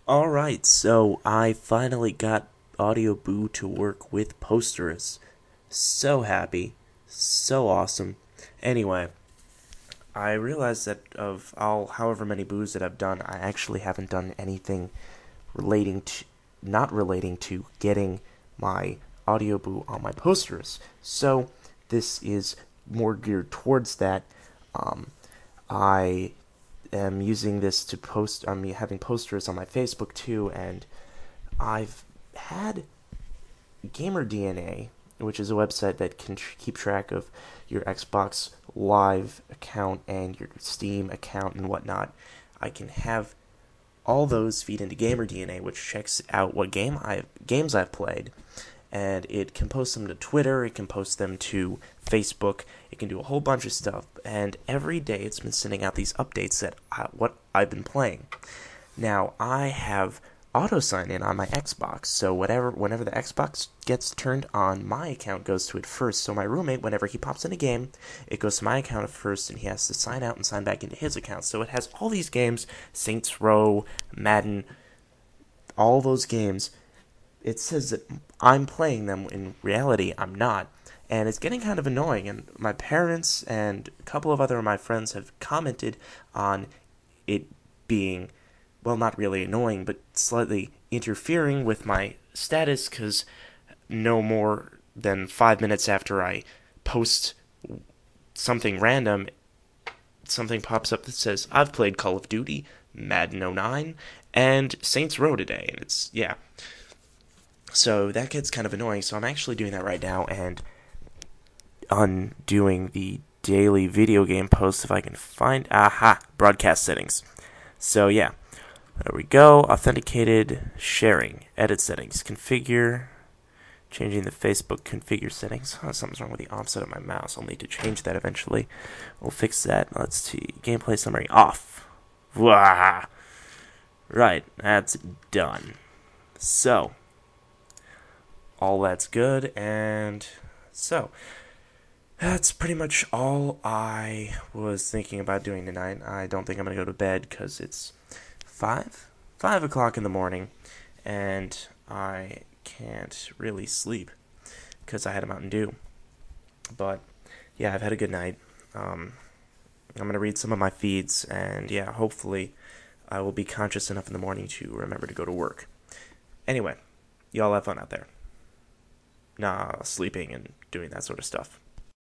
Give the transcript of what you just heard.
Alright, so I finally got Audio Boo to work with Posterous. So happy. So awesome. Anyway, I realized that of all however many boos that I've done, I actually haven't done anything relating to not relating to getting my Audio Boo on my Posterous. So this is more geared towards that. Um, I am using this to post. I'm having posters on my Facebook too, and I've had Gamer DNA, which is a website that can keep track of your Xbox Live account and your Steam account and whatnot. I can have all those feed into Gamer DNA, which checks out what games I've played, and it can post them to Twitter, it can post them to Facebook, it can do a whole bunch of stuff, and every day it's been sending out these updates that what I've been playing. Now, I have auto sign in on my Xbox, so whenever the Xbox gets turned on, my account goes to it first. So my roommate, whenever he pops in a game, it goes to my account first, and he has to sign out and sign back into his account. So it has all these games: Saints Row, Madden, all those games. It says that I'm playing them. In reality, I'm not. And it's getting kind of annoying. And my parents and a couple of other of my friends have commented on it being, well, not really annoying, but slightly interfering with my status because no more than 5 minutes after I post something random, something pops up that says, I've played Call of Duty, Madden '09, and Saints Row today. And it's, yeah. So that gets kind of annoying. So I'm actually doing that right now and undoing the daily video game posts if I can find, broadcast settings. So yeah, there we go. Authenticated sharing. Edit settings. Configure. Changing the Facebook configure settings. Something's wrong with the offset of my mouse. I'll need to change that eventually. We'll fix that. Let's see. Gameplay summary off. Wah! Right, that's done. So, all that's good, and so that's pretty much all I was thinking about doing tonight. I don't think I'm gonna go to bed because it's 5 o'clock in the morning, and I can't really sleep because I had a Mountain Dew. But yeah, I've had a good night. I'm gonna read some of my feeds, and yeah, hopefully I will be conscious enough in the morning to remember to go to work. Anyway, y'all have fun out there. Nah, sleeping and doing that sort of stuff.